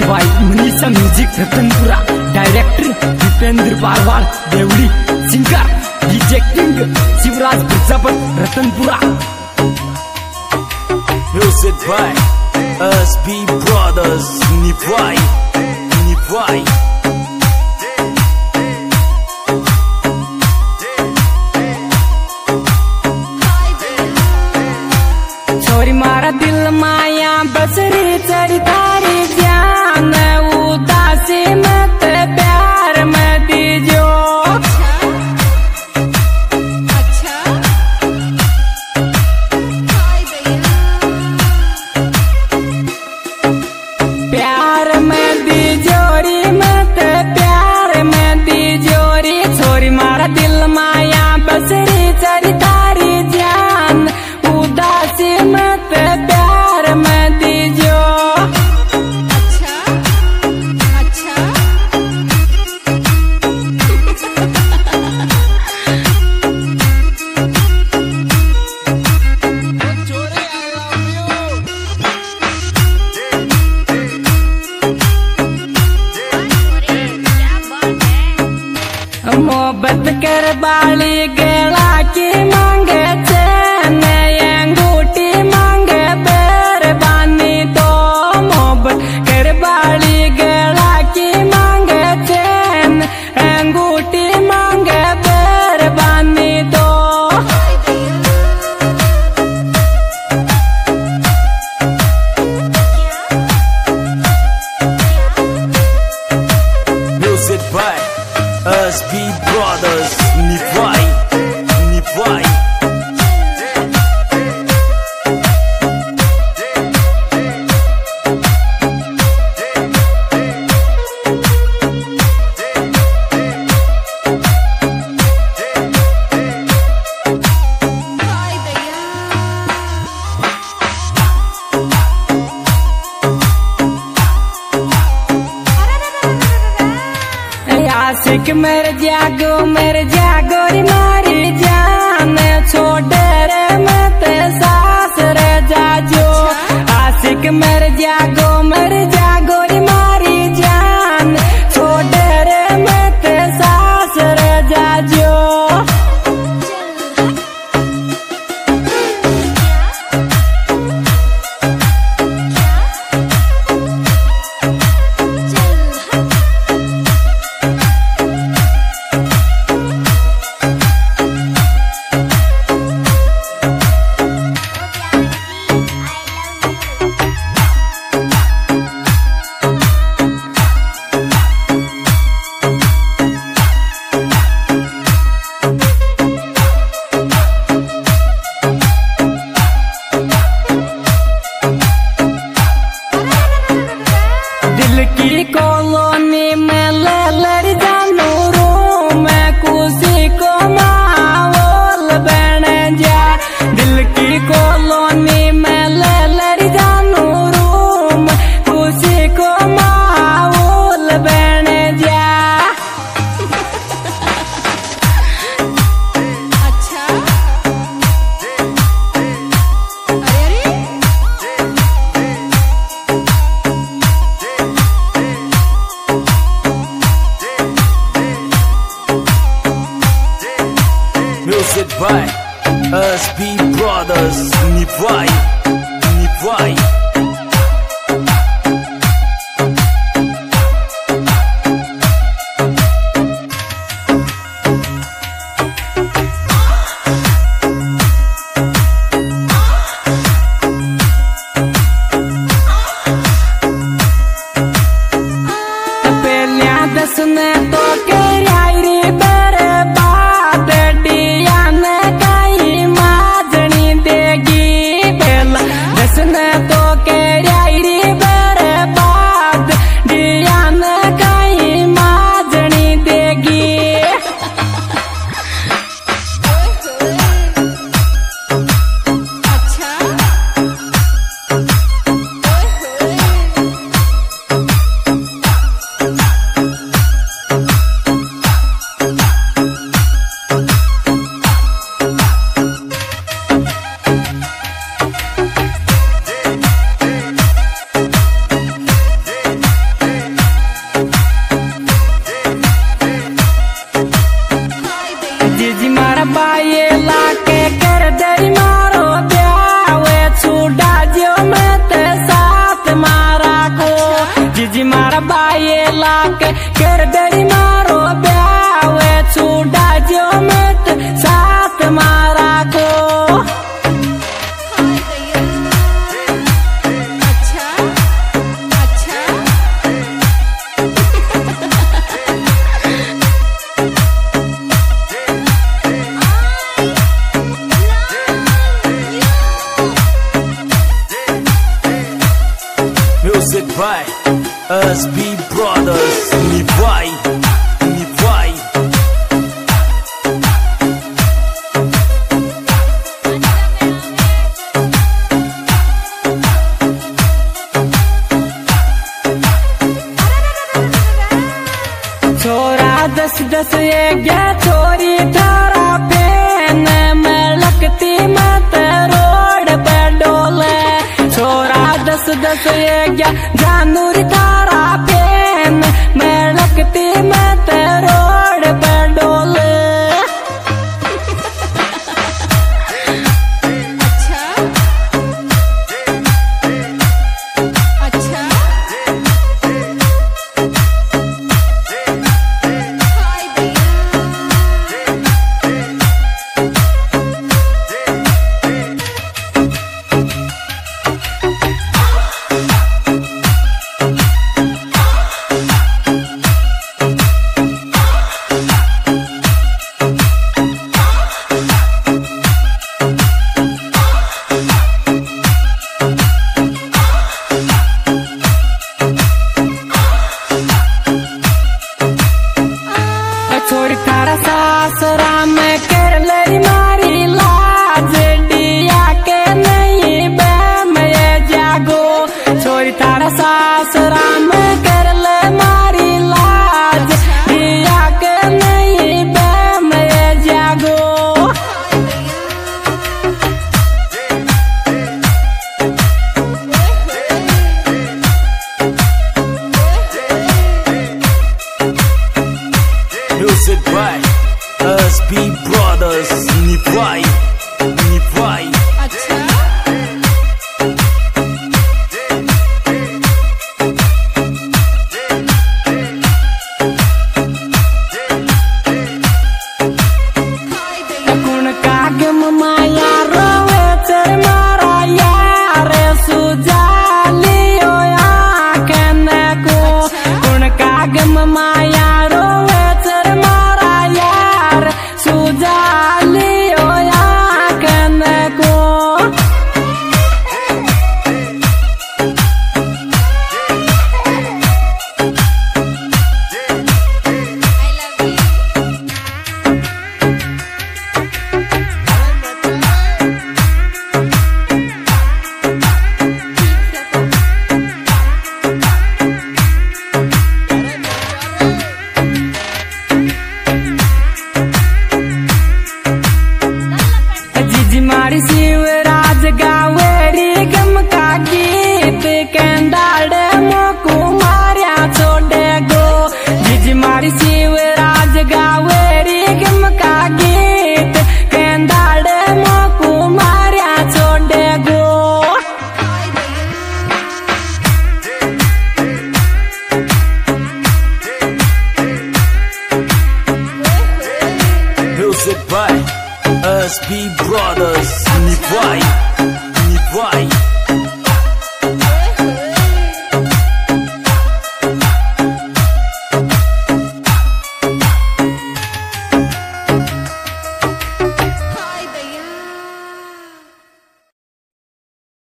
Bai Manisha music Ratanpura, director Dipendra Parwal Devdi, singer DJ king Shivraj Prajapat Ratanpura. Music by SB Brothers, Nivai. छोरी मारा दिल माया बसरी चढ़ी तारी जान, उदासी मत प्यार में दीजो। प्यार में दीजोरी मत प्यार में दीजोरी, छोरी मारा दिल माया बसरी चढ़ी तारी जान, उदासी मत प्यार में दीजो। मोहब्बत कर बाली गला की मांगे चैन, अंगूठी मांगे बेरबानी तो। मोहब्बत कर बाली गला की मांगे चैन, अंगूठी मांगे बेरबानी तो। Music by SB Brothers, Nivai. आशिक मर जागो री मारी जान, छोड़ रे मत सास रे जाजो। आशिक मर जागो री मारी जान, छोड़ रे मत सास रे जाजो। दिल की कॉलोनी में ले लड़ जानू रूम, खुशी को माहौल बन जा। दिल की कॉलोनी में ले लड़ जानू रूम, खुशी को माहौल बन जा। Music by SB Brothers, Nivai. पहलिया दसने तो री बर्बाद, डिया ने कई माजनी देगी। पहला दसने तो री बर्बाद, डिया ने कई माजनी देगी। by SB Brothers. Nivai, Nivai. छोरा 10-10 ग्या छोरी थारा पेन में लगती मत रोड पे डोले। छोरा 10-10 ग्या जानूर थारा पेन में लगती मत रोड पे डोले। छोरी थारा सासरा में कर ले मारी लाज डिया के नहीं बे मैं जागो। छोरी थारा सासरा में कर ले मारी लाज डिया के नहीं बे मैं जागो। Music by SB Brothers. Nivai, Nivai. कुण कागम माया रोवे चर मारा यार सुजालियो आँखन को। कुण कागम माया रोवे चर मारा यार सुजालियो आँखन को। जीजी मारी शिवराज गावेरी गम का गीत कंडाड़े मोकू मारिया छोड़े गो। जीजी मारी शिवराज गावेरी गम का गीत कंडाड़े मोकू मारिया छोड़े गो। Music by SB Brothers. Nivai.